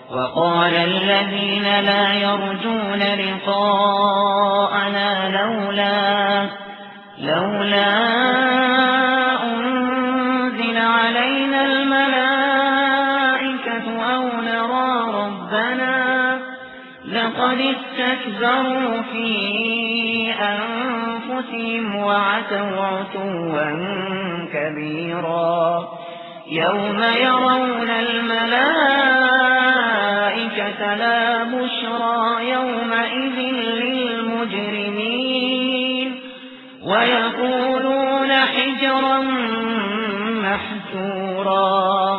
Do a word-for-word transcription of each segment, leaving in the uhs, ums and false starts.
وقال الذين لا يرجون لقاءنا لولا لولا أنزل علينا الملائكة أو نرى ربنا لقد استكبروا في أنفسهم وعتوا عتوا كبيرا يوم يرون الملائكة لا بشرى يومئذ للمجرمين ويقولون حجرا محجورا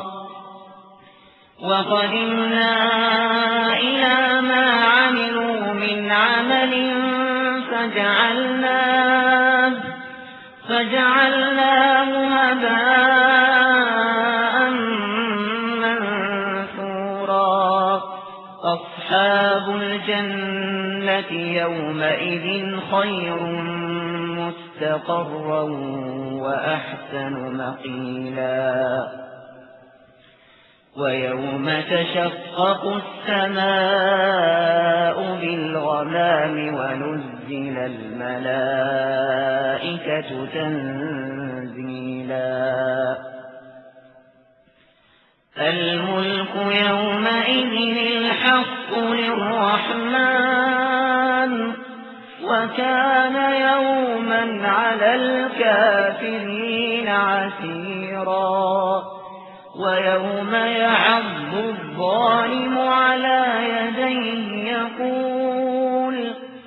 وقدمنا إلى ما عملوا من عمل فجعلناه فجعلناه هباء منثورا أصحاب الجنة يومئذ خير مستقرا وأحسن مقيلا ويوم تشقق السماء بالغمام ونزل الملائكة تنزيلا الملك يومئذ الحق للرحمن وكان يوما على الكافرين عسيرا ويوم يعض الظالم على يديه يقول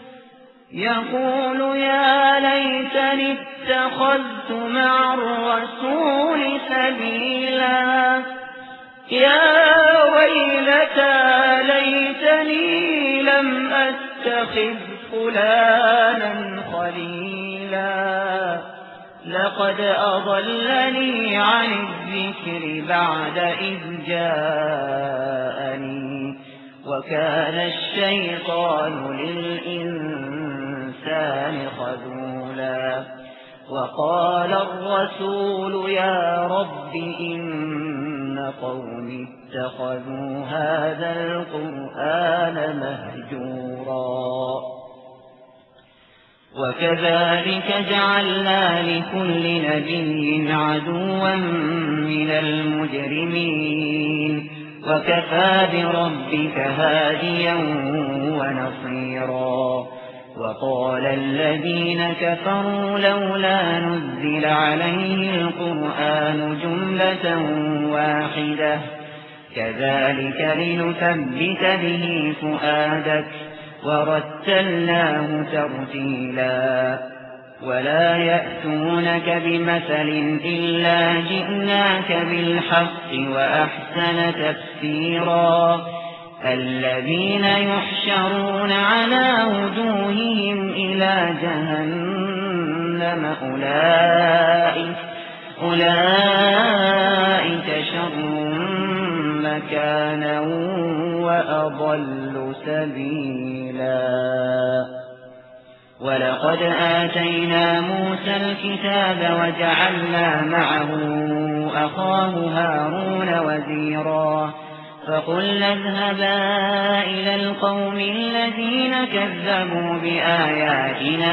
يقول يا ليتني اتخذت مع الرسول سبيلا يا ويلتى ليتني لم أتخذ فلانا خليلا لقد أضلني عن الذكر بعد إذ جاءني وكان الشيطان للإنسان خذولا وقال الرسول يا رب إن قومي اتخذوا هذا القرآن مهجورا وكذلك جعلنا لكل نبي عدوا من المجرمين وكفى بربك هاديا ونصيرا وقال الذين كفروا لولا نزل عليه القرآن جملة واحدة كذلك لنثبت به فؤادك ورتلناه ترتيلا ولا يأتونك بمثل إلا جئناك بالحق وأحسن تفسيرا الذين يحشرون على وجوههم إلى جهنم أولئك أولئك شر مكانا وأضل سبيلا ولقد آتينا موسى الكتاب وجعلنا معه أخاه هارون وزيرا فقلنا اذهبا إلى القوم الذين كذبوا بآياتنا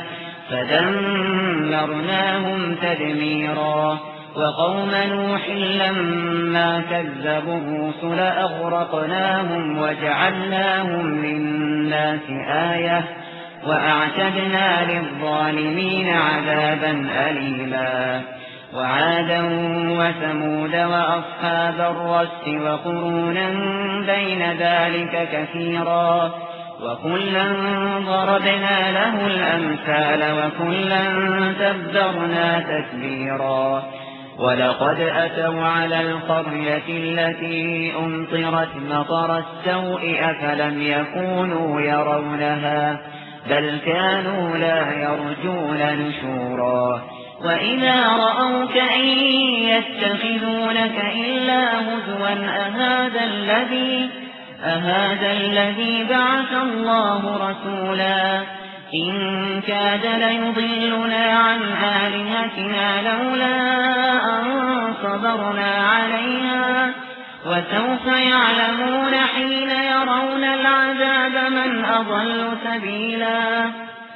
فدمرناهم تدميرا وقوم نوح لما كذبوا الرسل أغرقناهم وجعلناهم للناس آية وأعتدنا للظالمين عذابا أليما وعادا وثمود وأصحاب الرس وقرونا بين ذلك كثيرا وكلا ضربنا له الأمثال وكلا تبدرنا تتبيرا ولقد أتوا على القرية التي أمطرت مطر السوء أفلم يكونوا يرونها بل كانوا لا يرجون نشورا وإذا رأوك إن يتخذونك إلا هزوا أهذا الذي أهذا الذي بعث الله رسولا إن كاد ليضلنا عن آلهتنا لولا أن صبرنا عليها وسوف يعلمون حين يرون العذاب من أضل سبيلا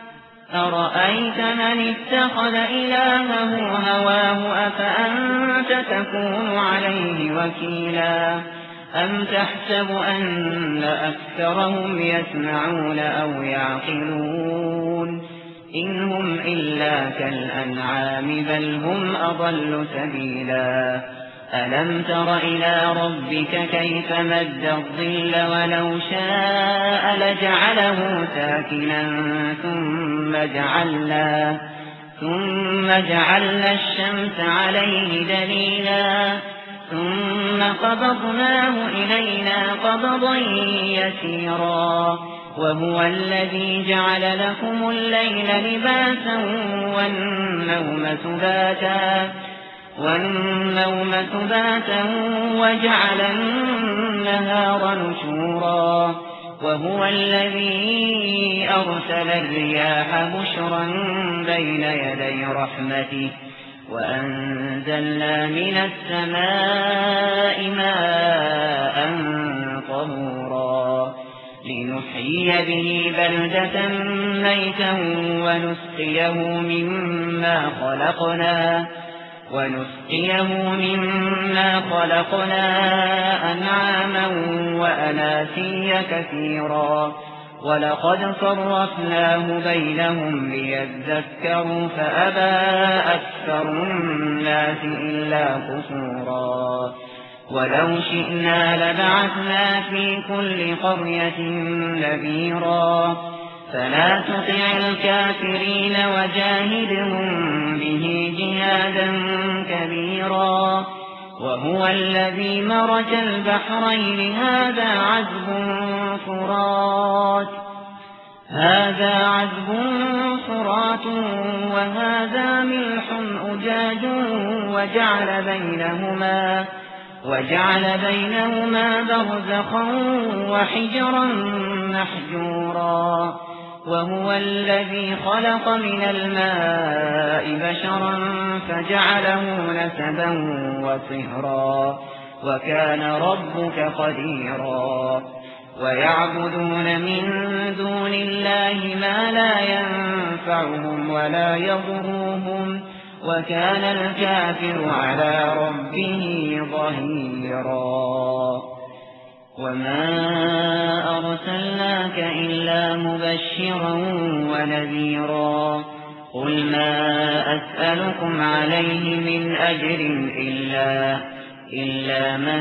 أرأيت من اتخذ إلهه هواه أفأنت تكون عليه وكيلا أم تحسب أن أكثرهم يسمعون أو يعقلون إن هم إلا كالأنعام بل هم أضل سبيلا ألم تر إلى ربك كيف مد الظل ولو شاء لجعله ساكنا ثم جعلنا ثم جعلنا الشمس عليه دليلا ثم قبضناه إلينا قبضا يسيرا وهو الذي جعل لكم الليل لباسا والنوم سباتا والنوم سباتا وجعل النهار نشورا وهو الذي أرسل الرياح بشرا بين يدي رحمته وأنزلنا من السماء ماء طهورا لنحيي به بلدة ميتا ونسقيه مما خلقنا ونسقيه مما خلقنا أنعاما وأناسيا كثيرا ولقد صرفناه بينهم ليذكروا فأبى أكثر الناس إلا كفورا ولو شئنا لبعثنا في كل قرية نذيرا فلا تطع الكافرين وجاهدهم به جهادا كبيرا وهو الذي مرج البحرين هذا عذب فرات هذا عذب فرات وهذا ملح أجاج وجعل بينهما وجعل بينهما برزخا وحجرا محجورا وهو الذي خلق من الماء بشرا فجعله نسبا وصهرا وكان ربك قديرا ويعبدون من دون الله ما لا ينفعهم ولا يضرهم وكان الكافر على ربه ظهيرا وما أرسلناك إلا مبشرا ونذيرا قل ما أسألكم عليه من أجر إلا إلا من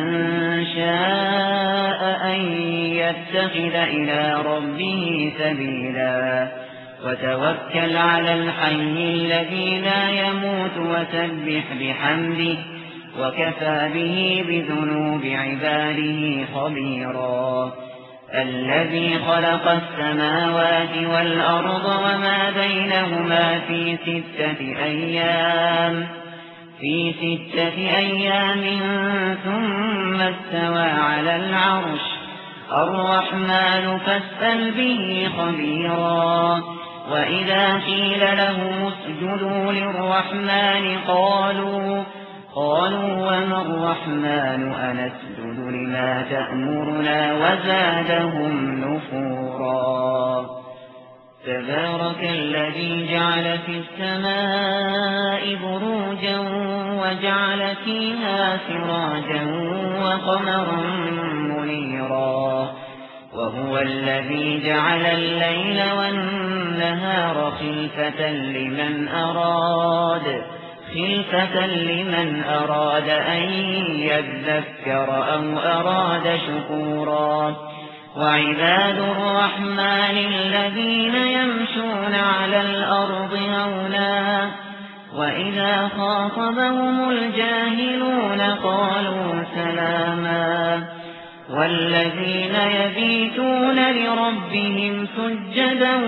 شاء أن يتخذ إلى ربه سبيلا وتوكل على الحي الذي لا يموت وسبح بحمده وكفى به بذنوب عباده خبيرا الذي خلق السماوات والأرض وما بينهما في ستة أيام في ستة أيام ثم استوى على العرش الرحمن فاسأل به خبيرا وإذا قيل له اسجدوا للرحمن قالوا قالوا وما الرحمن أنسجد لما تأمرنا وزادهم نفورا تبارك الذي جعل في السماء بروجا وجعل فيها سراجا وقمرا منيرا وهو الذي جعل الليل والنهار خلفة لمن أراد خلفة لمن أراد أن يذكر أو أراد شكورا وعباد الرحمن الذين يمشون على الأرض هونا وإذا خاطبهم الجاهلون قالوا سلاما والذين يبيتون لربهم سجدا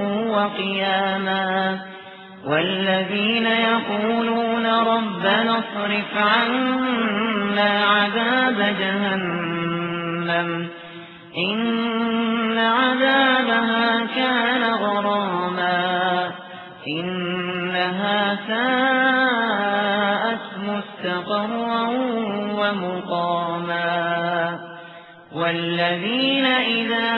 وقياما والذين يقولون ربنا اصرف عنا عذاب جهنم إن عذابها كان غراما إنها ساءت مستقرا ومقاما والذين إذا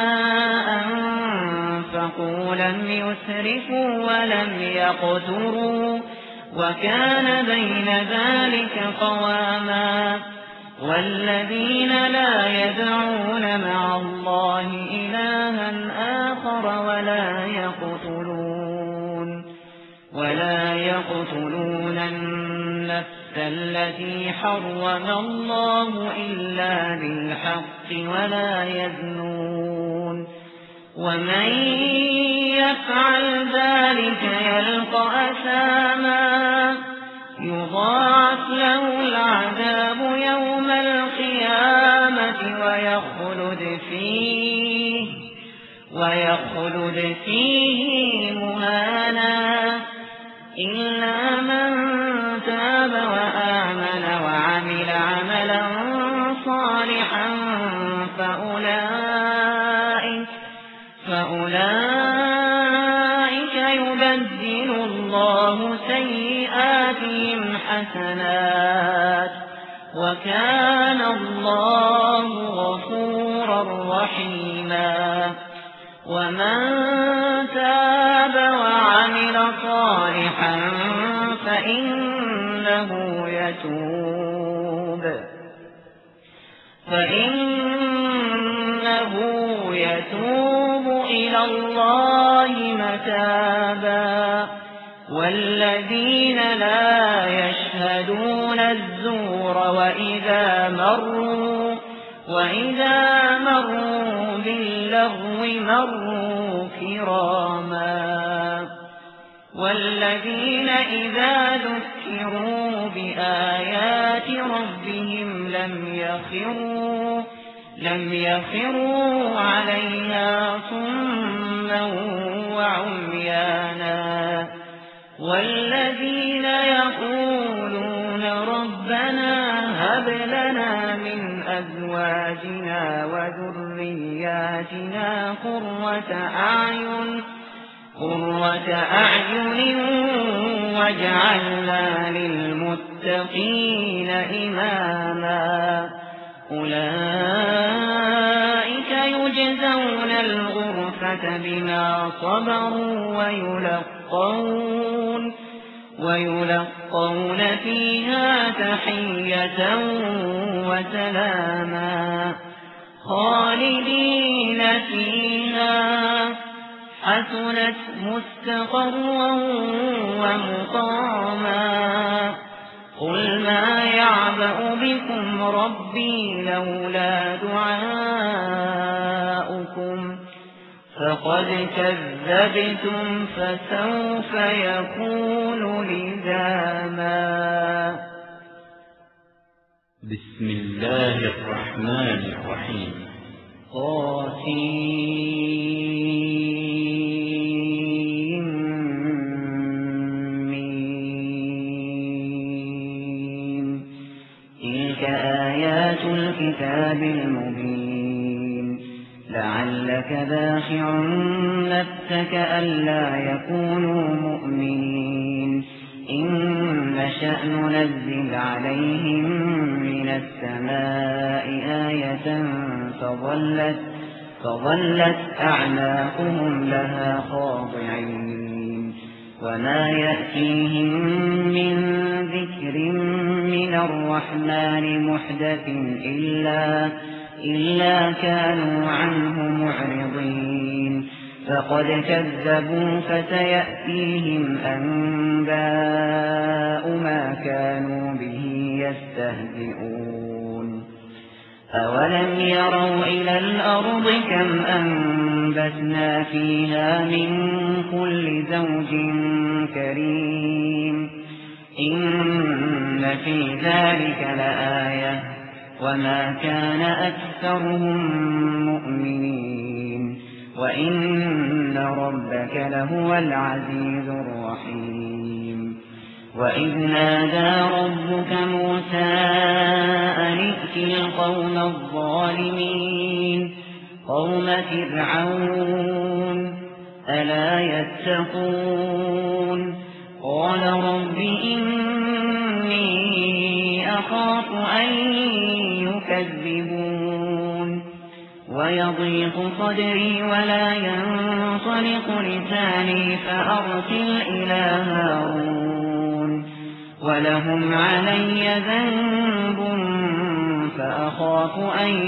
أنفقوا لم يسرفوا ولم يقتروا وكان بين ذلك قواما والذين لا يدعون مع الله إلها آخر ولا يقتلون ولا يقتلون النفس التي حرم الله إلا بالحق ولا يزنون ومن يفعل ذلك يلقى أثاما يضاعف له العذاب يوم القيامة ويخلد فيه ويخلد فيه مهانا إلا من تاب وآمن وعمل عملا صالحا فأولئك فأولئك يبدل الله سيئاتهم حسنات وكان الله غفورا رحيما ومن تاب وعمل صالحا فإنه يتوب فإنه يتوب إلى الله متابا والذين لا يشهدون الزور وإذا مروا وإذا مروا باللغو مروا كراما والذين إذا ذكروا بآيات ربهم لم يخروا لم يخروا عليها صما وعميانا والذين يقولون ربنا هب لنا من أزواجنا وذرياتنا قرة أعين قرة أعين واجعلنا للمتقين إماما أولئك يجزون الغرفة بما صبروا ويلقون ويلقون فيها تحية وسلاما خالدين فيها حسنت مستقرا ومقاما قل ما يعبأ بكم ربي لولا دعاؤكم فقد كذبتم فسوف يكون لزاما. بسم الله الرحمن الرحيم. طاسين تلك آيات الكتاب المبين لعلك باخع نفسك ألا يكونوا مؤمنين إن نشأ ننزل عليهم من السماء آية فظلت فظلت أعناقهم لها خاضعين وما يأتيهم من ذكر من الرحمن محدث إلا إلا كانوا عنه معرضين فقد كذبوا فسيأتيهم أنباء ما كانوا به يستهزئون أولم يروا إلى الأرض كم أنبتنا فيها من كل زوج كريم إن في ذلك لآية وما كان أكثرهم مؤمنين وإن ربك لهو العزيز الرحيم وإذ نادى ربك موسى أن ائت القوم الظالمين قوم فرعون ألا يتقون قال رب إني أخاف أن يكذبون ويضيق صدري ولا ينطلق لساني فأرسل إلى هارون ولهم علي ذنب فأخاف أن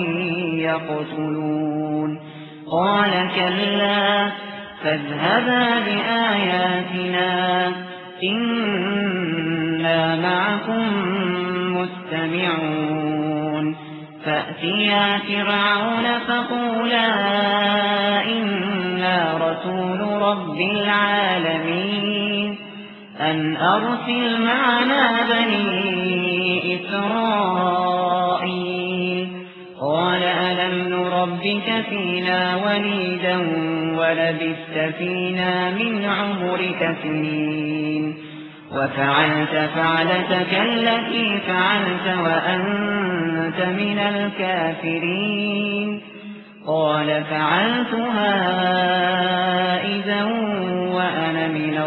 يقتلون قال كلا فاذهبا بآياتنا إنا معكم مستمعون فأتيا فرعون فقولا إنا رسول رب العالمين أن أرسل معنا بني إسرائيل قال ألم نربك فينا وليدا ولبثت فينا من عمرك سنين وفعلت فعلتك التي فعلت وأنت من الكافرين قال فعلتها إذا وأنا من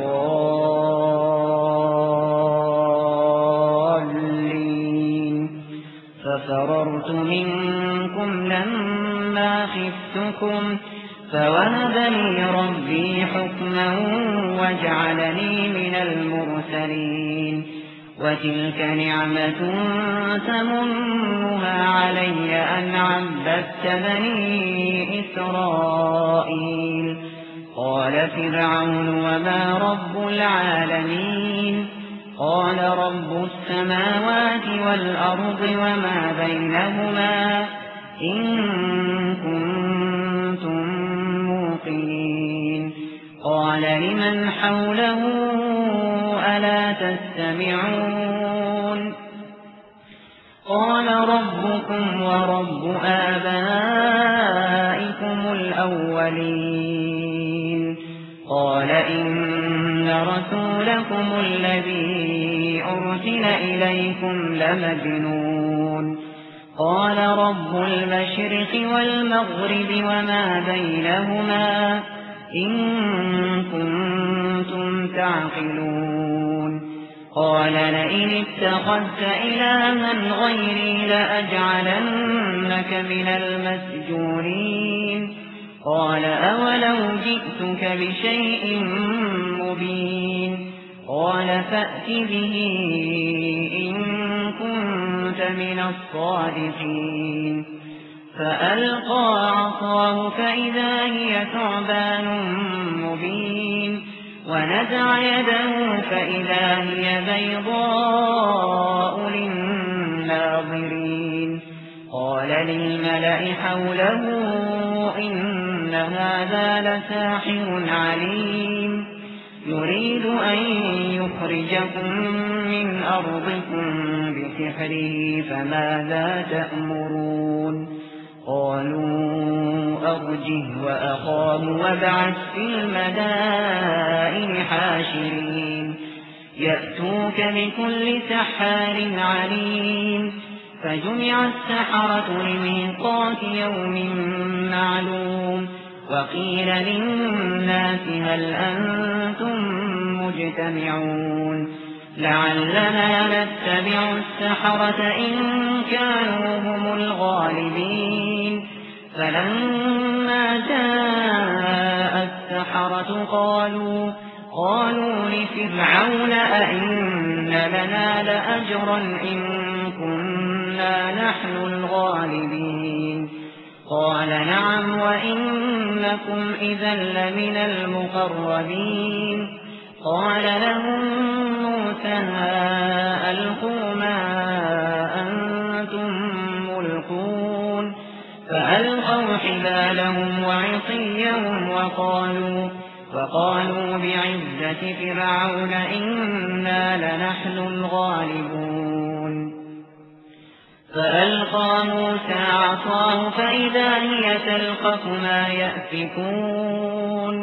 الضالين ففررت منكم لما خفتكم فوهب لي ربي حكما وجعلني من المرسلين وتلك نعمة تمنها علي أن عبدت بني إسرائيل قال فرعون وما رب العالمين قال رب السماوات والأرض وما بينهما إن كنتم موقنين قال لمن حوله ألا تستمعون قال ربكم ورب آبائكم الأولين قال إن رسولكم الذي أرسل إليكم لمجنون قال رب المشرق والمغرب وما بينهما إن كنتم تعقلون قال لئن اتخذت إلها غيري لأجعلنك من المسجونين قال أولو جئتك بشيء مبين قال فأت به إن كنت من الصادقين فألقى عصاه فإذا هي ثعبان مبين ونزع يده فإذا هي بيضاء للناظرين قال للملأ حوله إن هذا لساحر عليم يريد أن يخرجكم من أرضكم بسحره فماذا تأمرون قالوا أرجه وأخاه وابعث في المدائن حاشرين يأتوك بكل سحار عليم فجمع السحرة لميقات يوم معلوم وقيل للناس هل أنتم مجتمعون لعلنا نتبع السحرة إن كانوا هم الغالبين فلما جاء السحرة قالوا قالوا لفرعون أئن لنا لأجرا إن كنا نحن الغالبين قال نعم وإنكم إذا لمن المقربين قال لهم موسى ألقوا ما أنتم ملقون فألقوا حبالهم وعصيهم وقالوا وقالوا بعزة فرعون إنا لنحن الغالبون فألقى موسى عصاه فإذا هي تلقف ما يأفكون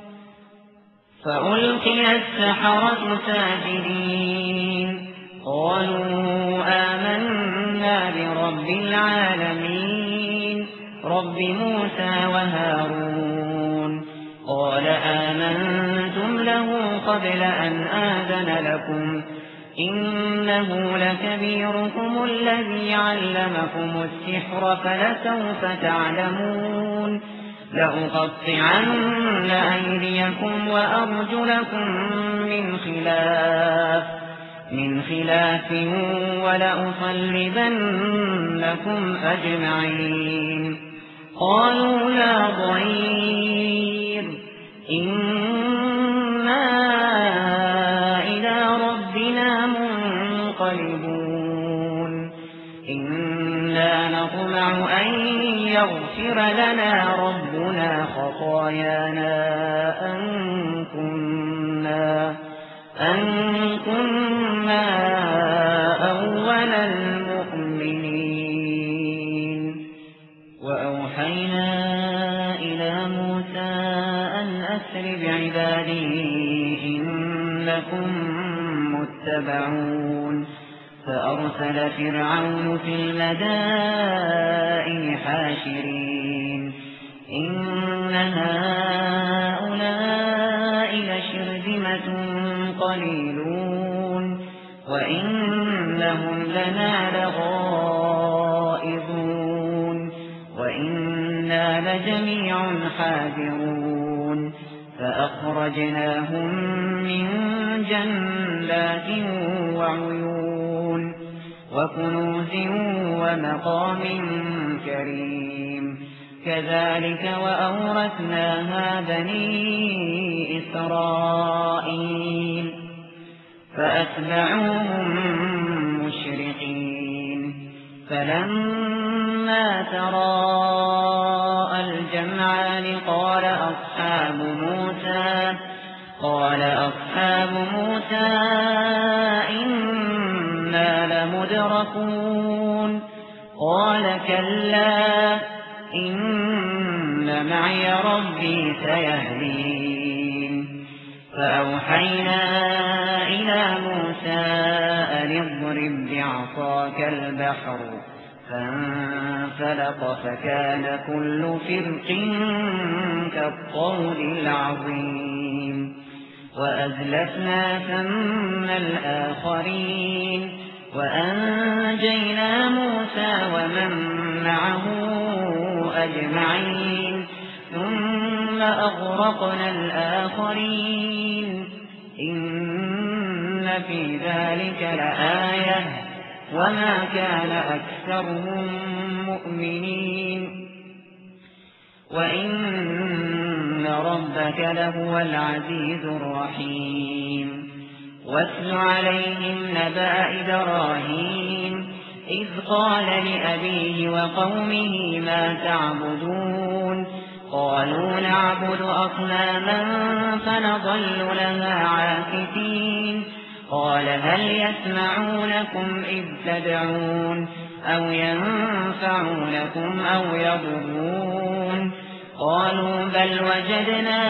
فألقي السحرة ساجدين قالوا آمنا برب العالمين رب موسى وهارون قال آمنتم له قبل أن آذن لكم إنه لكبيركم الذي علمكم السحر فلسوف تعلمون لأقطعن أيديكم وأرجلكم من خلاف من خلاف ولأصلبنكم أجمعين قالوا لا ضير إنا إلى ربنا منقلبون إنا نطمع أن يغفر لنا ربنا خطايانا أن كنا أن كنا أول المؤمنين وأوحينا إلى موسى أن أسر بعبادي إنكم متبعون فأرسل فرعون في المدائن حاشرين إن هؤلاء لشرذمة قليلون وإنهم لنا لغائظون وإنا لجميع حاذرون فأخرجناهم من جنات وعيون وكنوز ومقام كريم كذلك وأورثناها بني إسرائيل فأتبعوهم مشرقين فلما تراءى الجمعان قال أصحاب موسى قال أصحاب موسى إنا لمدركون قال كلا إن معي ربي سيهدين فأوحينا إلى موسى أن اضرب بعصاك البحر فانفلق فكان كل فرق كالطود العظيم وأزلفنا ثم الآخرين وأنجينا موسى ومن معه أجمعين ثم أغرقنا الآخرين إن في ذلك لآية وما كان أكثرهم مؤمنين وإن ربك لهو العزيز الرحيم واتل عليهم نبأ إبراهيم إذ قال لأبيه وقومه ما تعبدون قالوا نعبد أصناما فنظل لها عاكفين قال هل يسمعونكم إذ تدعون أو ينفعونكم أو يضرون قالوا بل وجدنا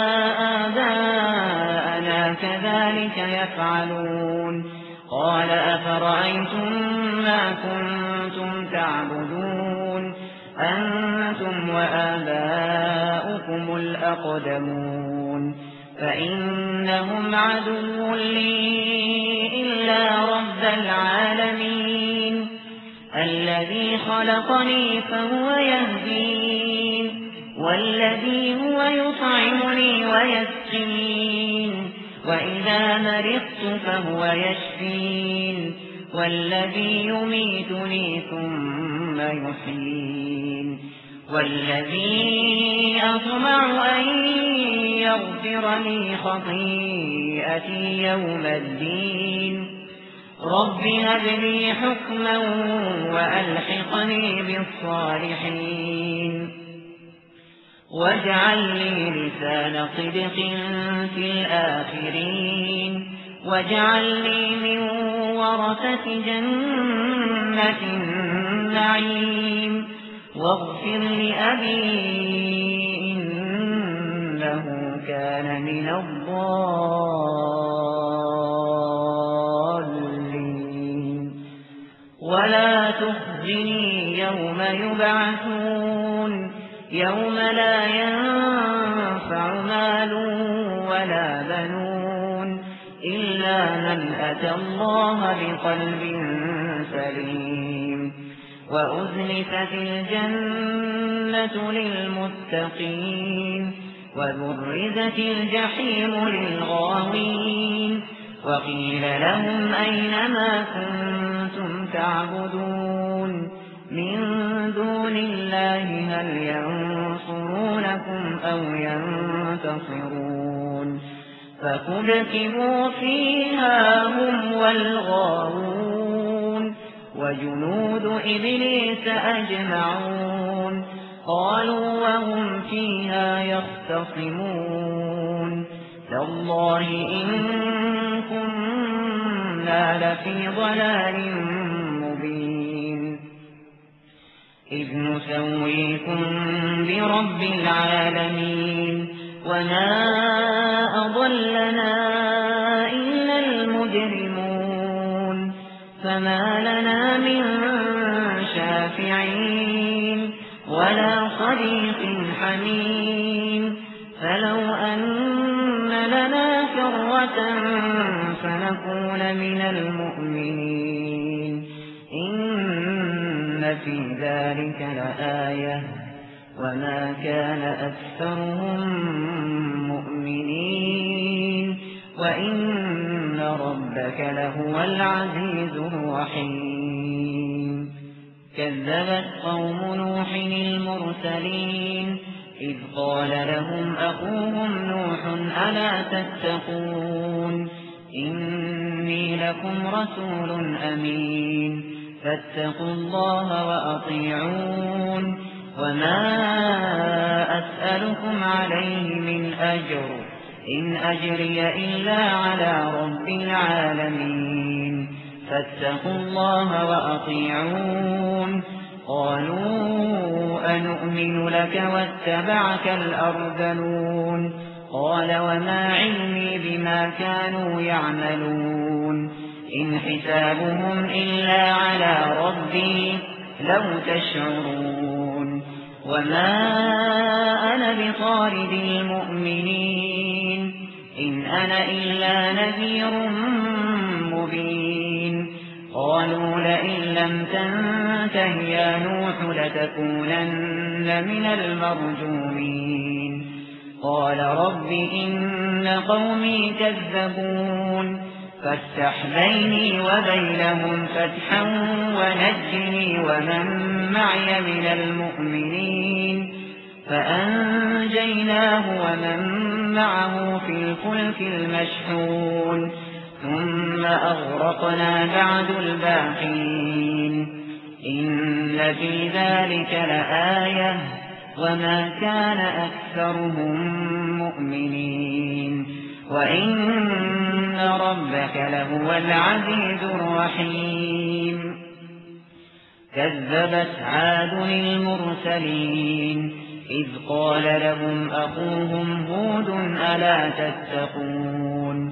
آباءنا كذلك يفعلون قال أفرأيتم ما كنتم تعبدون أنتم وآباؤكم الأقدمون فإنهم عدو لي إلا رب العالمين الذي خلقني فهو يهدين والذي هو يطعمني ويسقين وإذا مرضت فهو يشفين والذي يميتني ثم يحيين والذي أطمع أن يغفر لي خطيئتي يوم الدين رب هب لي حكما وألحقني بالصالحين واجعل لي لسان صدق في الآخرين واجعلني من ورثة جنة النعيم واغفر لأبي إنه كان من الضالين ولا تخزني يوم يبعثون يوم لا ينفع مال ولا بنون إلا من أتى الله بقلب سليم وأزلفت الجنة للمتقين وبرزت الجحيم للغاوين وقيل لهم أين ما كنتم تعبدون من دون الله هل ينصرونكم أو ينتصرون فكبكبوا فيها هم والغاوون وجنود إبليس أجمعون قالوا وهم فيها يختصمون تالله إن كنا لفي ضلال مبين إذ نسويكم برب العالمين وما أضلنا إلا المجرمون فما لنا من شافعين ولا صديق حميم فلو أن لنا كرة فنكون من المؤمنين إن في ذلك لآية وما كان أكثرهم مؤمنين وإن ربك لهو العزيز الرحيم كذبت قوم نوح المرسلين إذ قال لهم أخوهم نوح ألا تتقون إني لكم رسول أمين فاتقوا الله وأطيعون وما أسألكم عليه من أجر إن أجري إلا على رب العالمين فاتقوا الله وأطيعون قالوا أنؤمن لك واتبعك الأرذلون قال وما علمي بما كانوا يعملون إن حسابهم إلا على ربي لو تشعرون وما أنا بطارد المؤمنين إن أنا إلا نذير مبين قالوا لئن لم تنته يا نوح لتكونن من المرجومين قال رب إن قومي كذبون فافتح بيني وبينهم فتحا ونجني ومن معي من المؤمنين فأنجيناه ومن معه في الفلك المشحون ثم أغرقنا بعد الباقين إن في ذلك لآية وما كان أكثرهم مؤمنين وإن ربك لهو العزيز الرحيم كذبت عاد المرسلين إذ قال لهم أخوهم هود ألا تتقون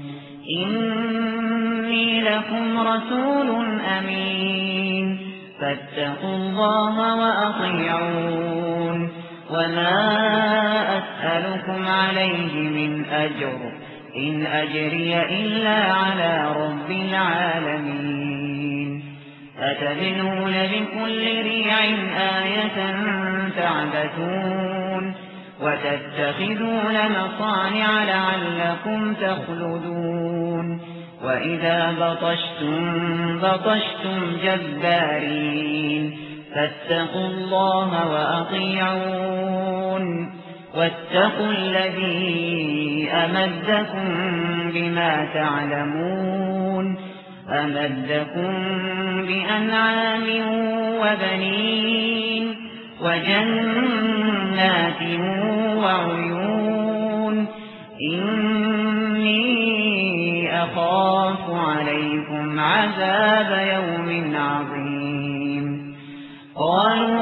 إني لكم رسول أمين فاتقوا الله وأطيعون وما أسألكم عليه من أجر إن أجري إلا على رب العالمين أتبنون بكل ريع آية تعبثون وتتخذون مصانع لعلكم تخلدون وإذا بطشتم بطشتم جبارين فاتقوا الله وأطيعون واتقوا الذي أمدكم بما تعلمون أمدكم بأنعام وبنين وجنات وعيون إني أخاف عليكم عذاب يوم عظيم قالوا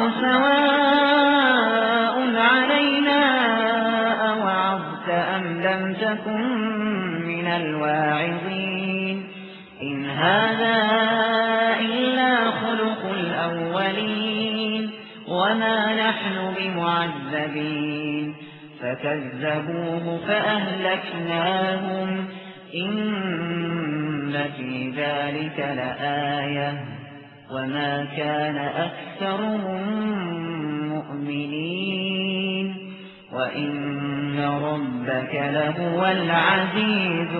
سواء علينا أوعظت أم لم تكن من الواعظين إن هذا إلا خلق الأولين وما نحن بمعذبين فكذبوه فأهلكناهم إن إن في ذلك لآية وما كان أكثرهم مؤمنين وإن ربك لهو العزيز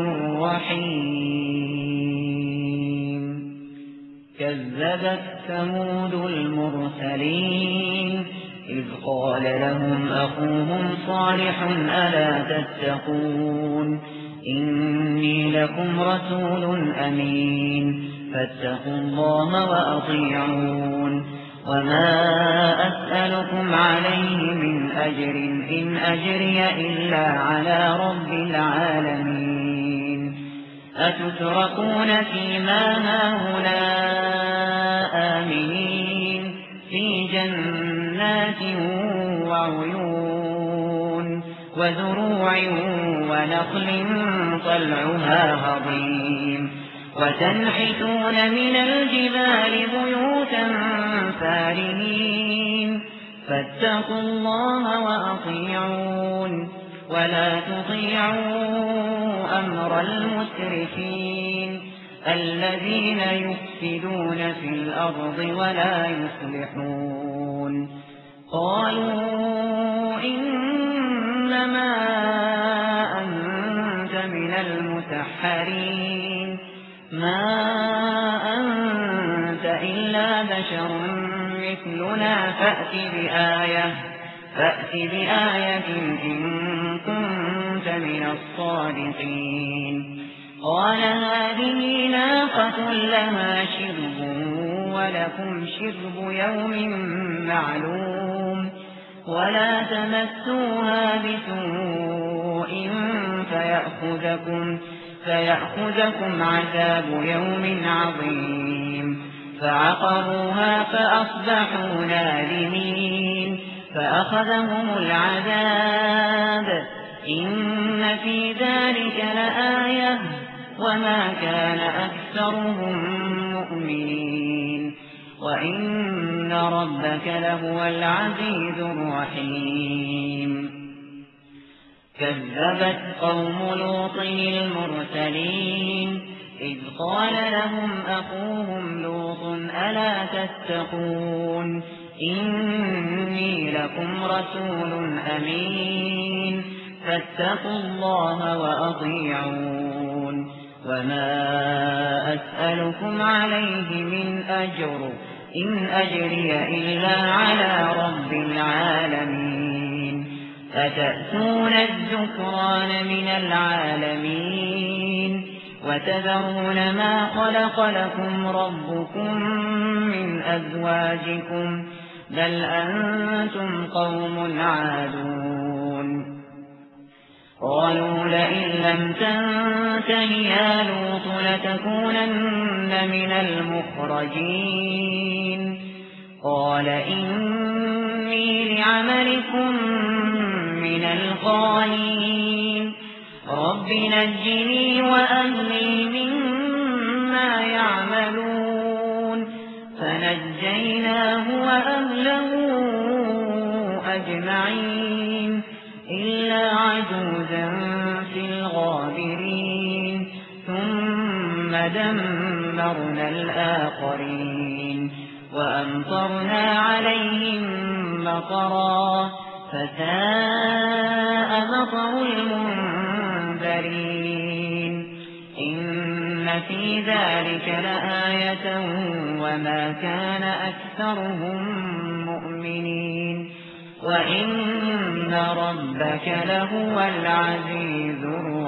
الرحيم. كذبت ثمود المرسلين إذ قال لهم أخوهم صالح ألا تتقون إني لكم رسول أمين فاتقوا الله وأطيعون وما أسألكم عليه من أجر إن أجري إلا على رب العالمين. أتتركون فيما هاهنا آمنين في جنات وعيون وزروع ونخل طلعها هضيم وتنحتون من الجبال بيوتا فارهين فاتقوا الله وأطيعون ولا تطيعوا أمر المسرفين الذين يفسدون في الأرض ولا يصلحون. قالوا إنما أنت من المسحرين ما أنت إلا بشر مثلنا فأت بآية فأت بآية إن كنت من الصادقين. قال هذه ناقة لها شرب ولكم شرب يوم معلوم ولا تمسوها بسوء فيأخذكم فيأخذكم عذاب يوم عظيم. فعقروها فأصبحوا نادمين فأخذهم العذاب إن في ذلك لآية وما كان أكثرهم مؤمنين وإن ربك لهو العزيز الرحيم. كذبت قوم لوط المرسلين إذ قال لهم أخوهم لوط ألا تتقون إني لكم رسول أمين فاتقوا الله وأطيعون وما أسألكم عليه من أجر إن أجري إلا على رب العالمين. أتأتون الذكران من العالمين وتذرون ما خلق لكم ربكم من أزواجكم بل أنتم قوم عادون. قالوا لئن لم تنته يا لوط لتكونن من المخرجين. قال إني لعملكم من القالين رب نجني وأهلي مما يعملون. فنجيناه وأهله أجمعين إلا عجوزا في الغابرين ثم دمرنا الآخرين وأمطرنا عليهم مطرا فساء مطر المنذرين. إن في ذلك لآية وما كان أكثرهم مؤمنين وإن ربك لهو العزيز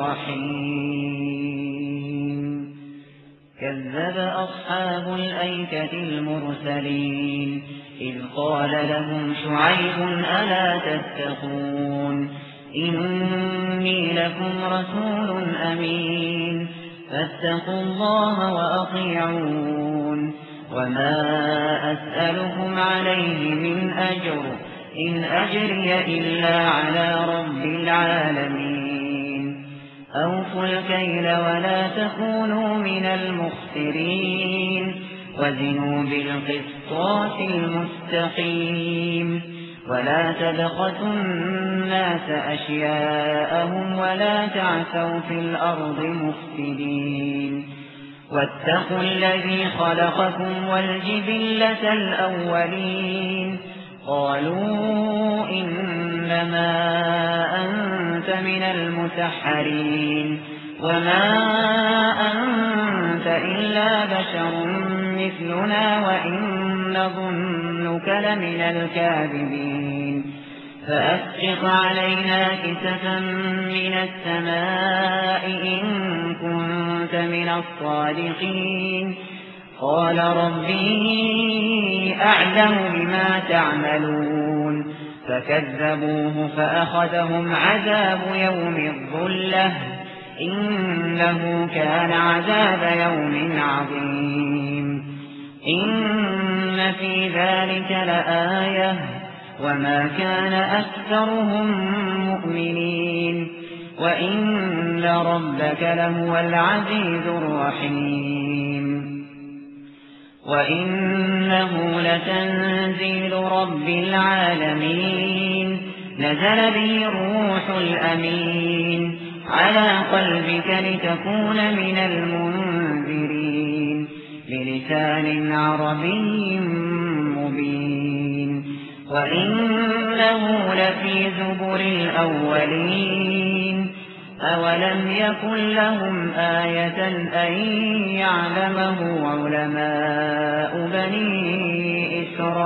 الرحيم. كذب أصحاب الأيكة المرسلين إذ قال لهم شعيب ألا تتقون إني لكم رسول أمين فاتقوا الله وأطيعون وما أسألكم عليه من أجر إن أجري إلا على رب العالمين. أوفوا الكيل ولا تكونوا من المخسرين وزنوا بالقسطاس المستقيم ولا تبخسوا الناس أشياءهم ولا تعثوا في الأرض مفسدين واتقوا الذي خلقكم والجبلة الأولين قالوا إنما أنت من المسحرين وما أنت إلا بشر مثلنا وإن نظنك لمن الكاذبين فأسقط علينا كسفا من السماء إن كنت من الصادقين قال ربي أعلم بما تعملون فكذبوه فأخذهم عذاب يوم الظلة إنه كان عذاب يوم عظيم إن في ذلك لآية وما كان أكثرهم مؤمنين وإن ربك لهو العزيز الرحيم وإنه لتنزيل رب العالمين نزل به الروح الأمين على قلبك لتكون من المنذرين بلسان عربي مبين وإنه لفي زبر الأولين أولم يكن لهم آية أن يعلمه علماء بني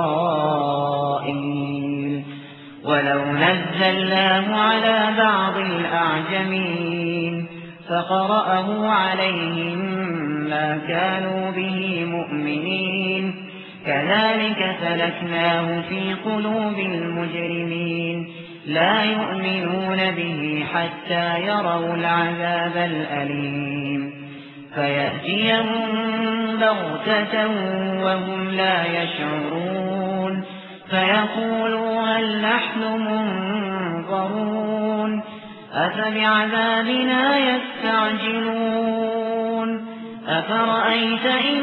إسرائيل ولو نزلناه على بعض الأعجمين فقرأه عليهم ما كانوا به مؤمنين كذلك سلكناه في قلوب المجرمين لا يؤمنون به حتى يروا العذاب الأليم فيأتيهم بغتة وهم لا يشعرون فيقولوا هل نحن منظرون أفبعذابنا يستعجلون أفرأيت إن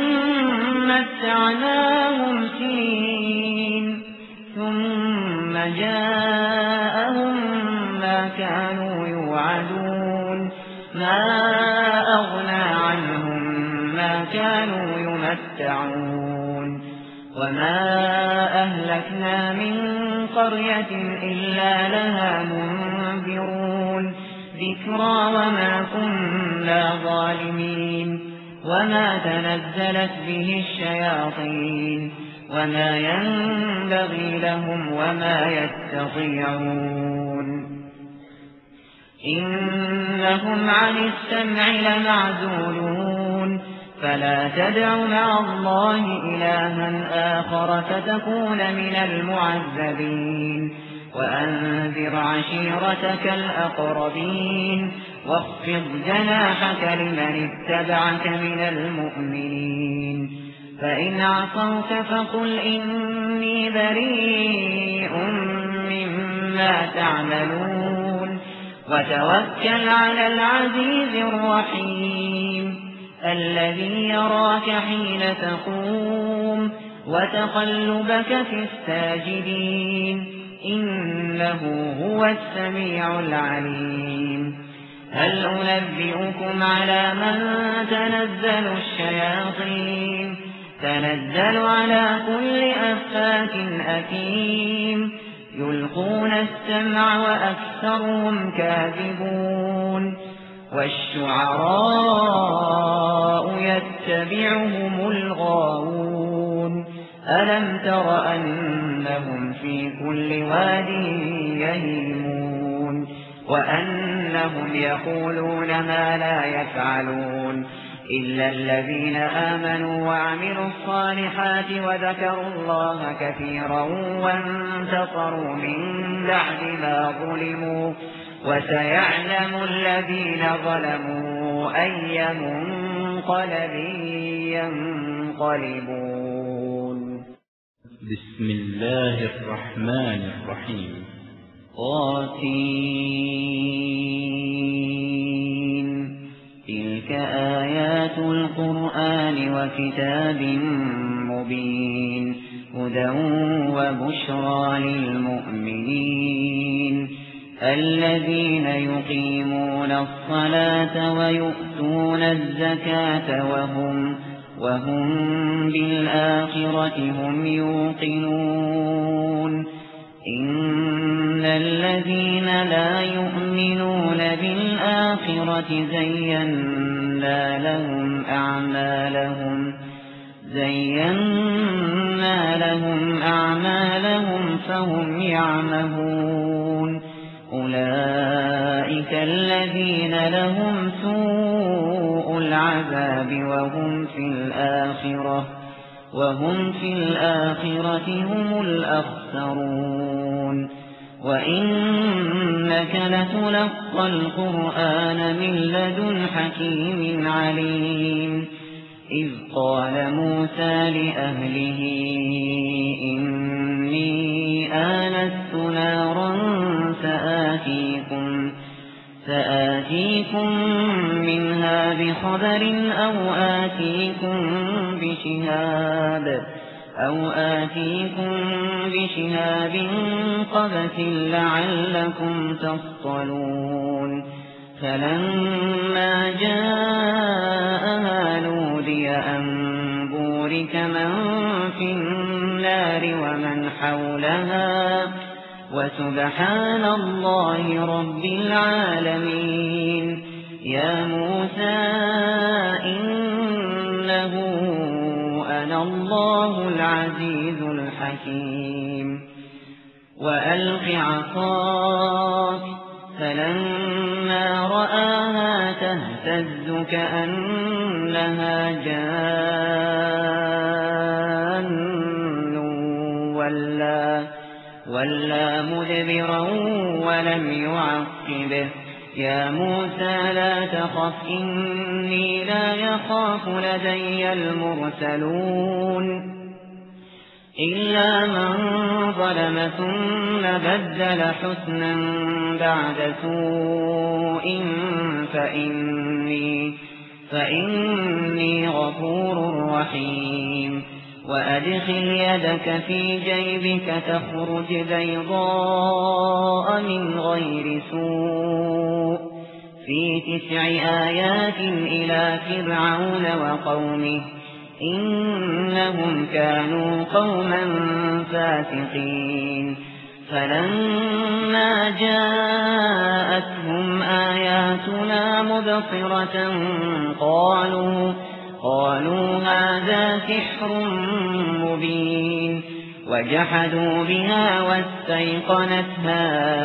متعناهم سنين ثم جاءهم ما كانوا يوعدون ما أغنى عنهم ما كانوا يمتعون وما أهلكنا من قرية إلا لها منذرون ذكرى وما كنا ظالمين وما تنزلت به الشياطين وما ينبغي لهم وما يستطيعون إنهم عن السمع لمعزولون فلا تدع مع الله إلها آخر فتكون من المعذبين وأنذر عشيرتك الأقربين واخفض جناحك لمن اتبعك من المؤمنين فإن عصوك فقل إني بريء مما تعملون وتوكل على العزيز الرحيم الذي يراك حين تقوم وتقلبك في الساجدين إنه هو السميع العليم هل أنبئكم على من تنزل الشياطين تنزل على كل أفاك أثيم يلقون السمع وأكثرهم كاذبون والشعراء يتبعهم الغاوون ألم تر أنهم في كل واد يهيمون وأنهم يقولون ما لا يفعلون إلا الذين آمنوا وعملوا الصالحات وذكروا الله كثيرا وانتصروا من بعد ما ظلموا وسيعلم الذين ظلموا أي منقلب ينقلبون. بسم الله الرحمن الرحيم. طاسين تلك آيات القرآن وكتاب مبين هدى وبشرى للمؤمنين الذين يقيمون الصلاة ويؤتون الزكاة وهم وهم بالآخرة هم يوقنون إن الذين لا يؤمنون بالآخرة زينا لهم أعمالهم زينا لهم أعمالهم فهم يعمهون أولئك الذين لهم سوء العذاب وهم في الآخرة وهم في الآخرة هم الأخسرون وإنك لتلقى القرآن من لدن حكيم عليم إذ قال موسى لأهله إني آنست نارا سآتيكم سآتيكم منها بخبر أو آتيكم بشهاب أو آتيكم بشهاب قبس لعلكم تصطلون فلما جاءها نودي أن بورك من في النار ومن حولها وسبحان الله رب العالمين يا موسى إنه أنا الله العزيز الحكيم وألق عصاك فلما رآها تهتز كأنها جان ولا ولا مدبرا ولم يعقبه يا موسى لا تخف إني لا يخاف لدي المرسلون إلا من ظلم ثم بدل حسنا بعد سوء فإني, فإني غفور رحيم وأدخل يدك في جيبك تخرج بيضاء من غير سوء في تسع آيات إلى فرعون وقومه إنهم كانوا قوما فاسقين فلما جاءتهم آياتنا مبصرة قالوا قالوا هذا سحر مبين وجحدوا بها واستيقنتها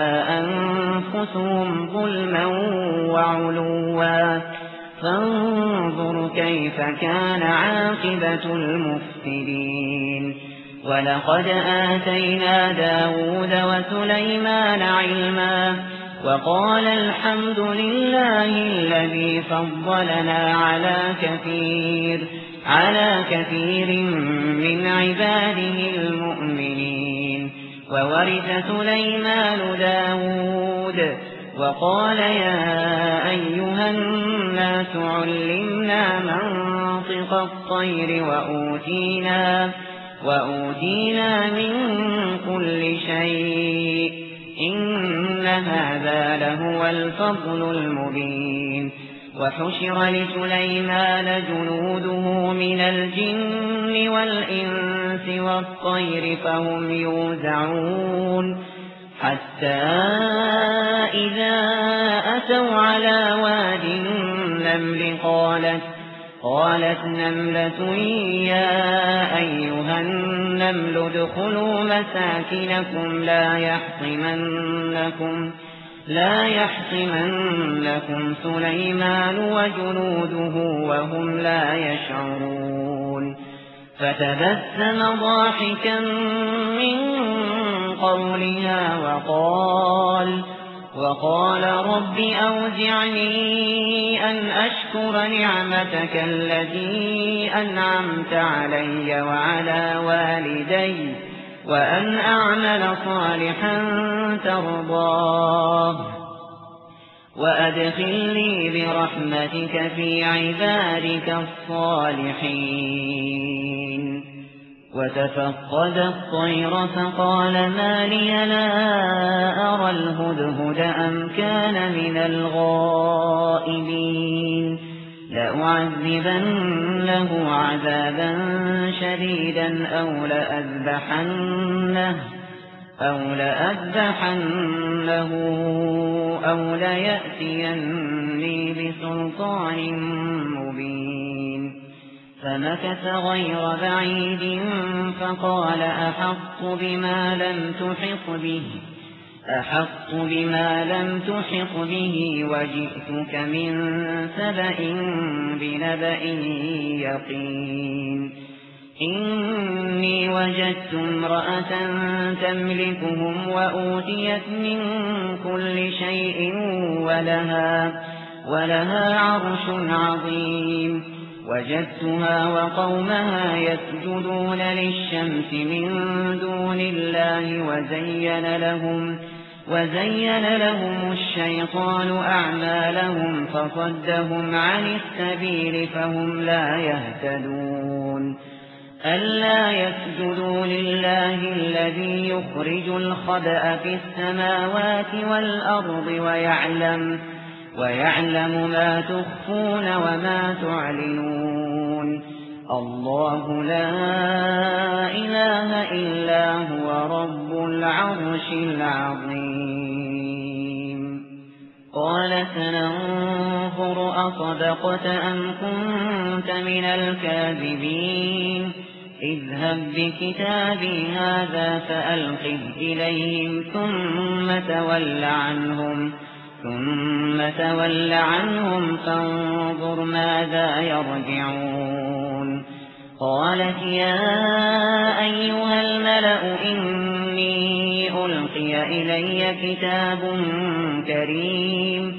أنفسهم ظلما وعلوا فانظر كيف كان عاقبة المفسدين ولقد آتينا داود وسليمان علما وقال الحمد لله الذي فضلنا على كثير على كثير من عباده المؤمنين وورث سليمان داود وقال يا أيها الناس علمنا منطق الطير وأوتينا وأوتينا من كل شيء إن هذا لهو الفضل المبين وحشر لسليمان جنوده من الجن والإنس والطير فهم يوزعون حتى إذا أتوا على واد النمل قالت قالت نملة يا أيها النمل ادخلوا مساكنكم لا يحطمنكم لا يحطمنكم سليمان وجنوده وهم لا يشعرون فتبسم ضاحكا من قولها وقال وقال رب أوزعني أن أشكر نعمتك التي أنعمت علي وعلى والدي وأن أعمل صالحا ترضاه وأدخلني برحمتك في عبادك الصالحين وتفقد الطير فقال ما لي لا أرى الهدهد أم كان من الغائبين لأعذبنه عذابا شديدا أو لأذبحنه أو لأذبحنه أو ليأتيني بسلطان مبين فمكث غير بعيد فقال أحط بما لم تحط به أحط بما لم تحط به وجئتك من سبأ بنبأ يقين إني وجدت امرأة تملكهم وأوتيت من كل شيء ولها, ولها عرش عظيم وجدتها وقومها يسجدون للشمس من دون الله وزين لهم وزين لهم الشيطان أعمالهم فصدهم عن السبيل فهم لا يهتدون ألا يسجدوا لله الذي يخرج الخبأ في السماوات والأرض ويعلم ويعلم ما تخفون وما تعلنون الله لا إله إلا هو رب العرش العظيم قال سننظر أصدقت أم كنت من الكاذبين اذهب بكتابي هذا فألقه إليهم ثم تول عنهم ثم تول عنهم فانظر ماذا يرجعون قالت يا أيها الملأ إني ألقي إلي كتاب كريم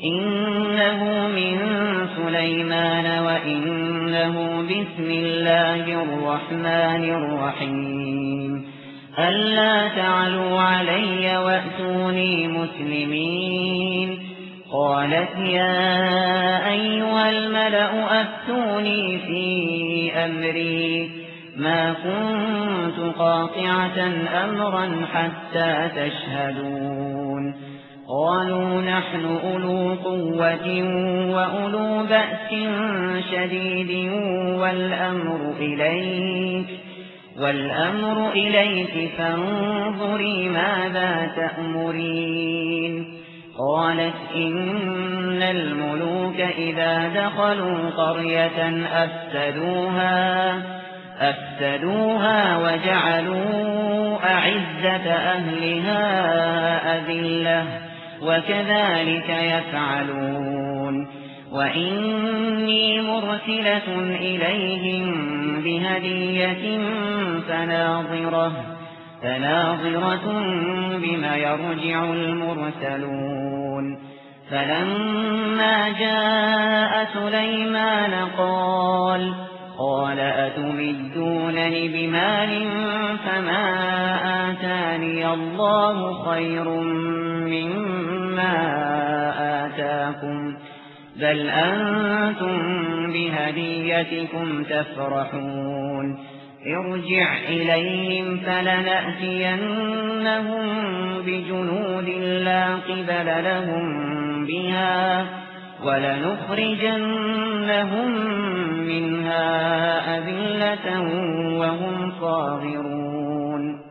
إنه من سليمان وإنه بسم الله الرحمن الرحيم ألا تعلوا علي وأتوني مسلمين قالت يا أيها الملأ أفتوني في أمري ما كنت قاطعة أمرا حتى تشهدون قالوا نحن أولو قوة وأولو بأس شديد والأمر إليك والأمر إليك فانظري ماذا تأمرين قالت إن الملوك إذا دخلوا قرية أفسدوها أفسدوها وجعلوا أعزة أهلها أذلة وكذلك يفعلون وإني مرسلة إليهم بهدية فناظرة فناظرة بما يرجع المرسلون فلما جاء سليمان قال قال أتمدونني بمال فما آتاني الله خير مما آتاكم بل أنتم بهديتكم تفرحون ارجع إليهم فلنأتينهم بجنود لا قبل لهم بها ولنخرجنهم منها أذلة وهم صاغرون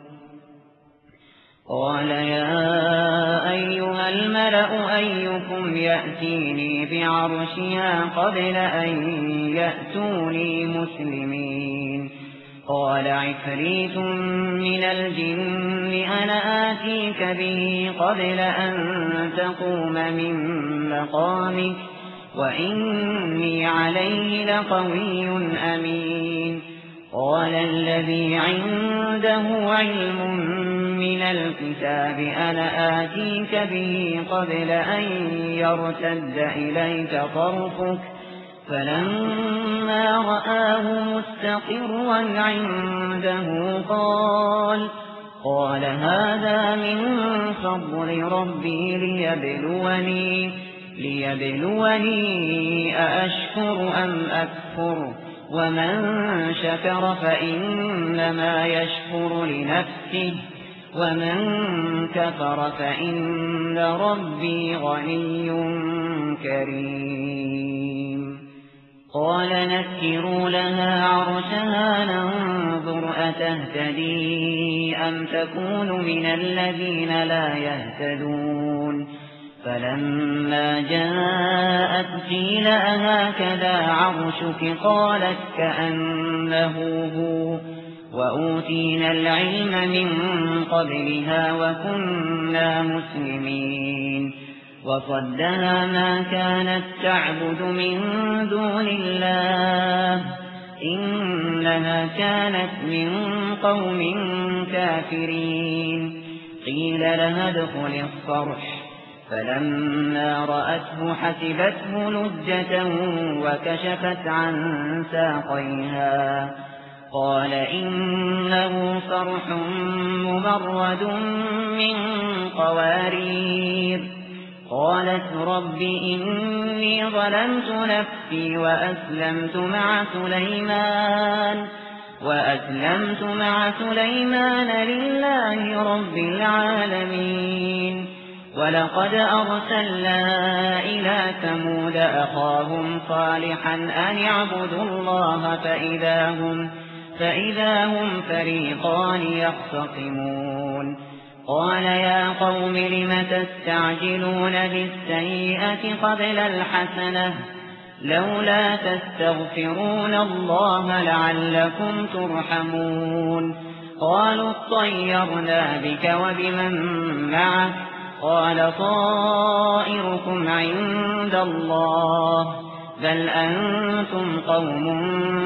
قال يا أيها الملأ أيكم يأتيني بعرشها قبل أن يأتوني مسلمين قال عفريت من الجن أنا آتيك به قبل أن تقوم من مقامك وإني عليه لقوي أمين قال الذي عنده علم من الكتاب أنا آتيك به قبل أن يرتد إليك طرفك فلما رآه مستقرا عنده قال قال هذا من فضل ربي ليبلوني ليبلوني أأشكر أم أكفر ومن شكر فإنما يشكر لنفسه ومن كفر فإن ربي غني كريم قال نكروا لها عرشها ننظر أتهتدي أم تكون من الذين لا يهتدون فلما جاءت قيل أهكذا عرشك قالت كأنه هو وأوتينا العلم من قبلها وكنا مسلمين وصدها ما كانت تعبد من دون الله إنها كانت من قوم كافرين قيل لها ادخل الصرح فلما رأته حسبته لجة وكشفت عن ساقيها قال إنه صرح ممرد من قوارير قالت رب إني ظلمت نفسي وأسلمت مع سليمان وأسلمت مع سليمان لله رب العالمين ولقد أرسلنا إلى ثمود أخاهم صالحا أن اعبدوا الله فإذا هم فإذا هم فريقان يختصمون قال يا قوم لم تستعجلون بالسيئة قبل الحسنة لولا تستغفرون الله لعلكم ترحمون قالوا اطيرنا بك وبمن معك قال طائركم عند الله بل أنتم قوم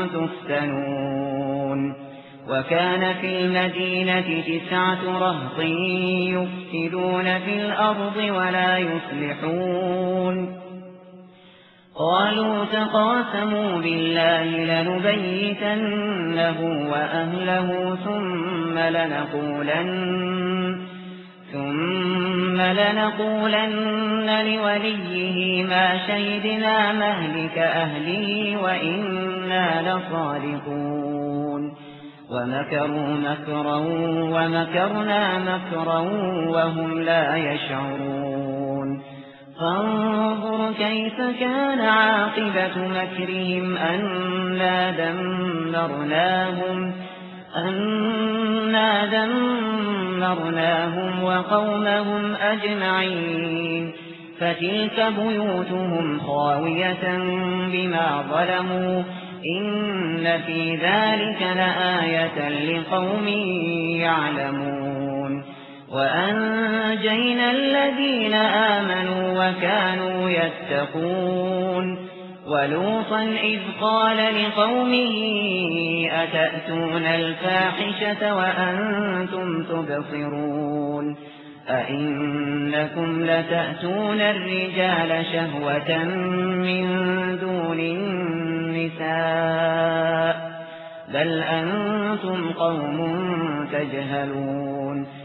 تفتنون وكان في المدينة تسعة رهط يفسدون في الأرض ولا يصلحون قالوا تقاسموا بالله لنبيتنه وأهله ثم لنقولن ثم لنقولن لوليه ما شهدنا مهلك أهله وإنا لصادقون ومكروا مكرا ومكرنا مكرا وهم لا يشعرون فانظر كيف كان عاقبة مكرهم أنا دمرناهم أنا دمرناهم وقومهم أجمعين فتلك بيوتهم خاوية بما ظلموا إن في ذلك لآية لقوم يعلمون وأنجينا الذين آمنوا وكانوا يتقون ولوطا إذ قال لقومه أتأتون الفاحشة وأنتم تبصرون أئنكم لتأتون الرجال شهوة من دون النساء بل أنتم قوم تجهلون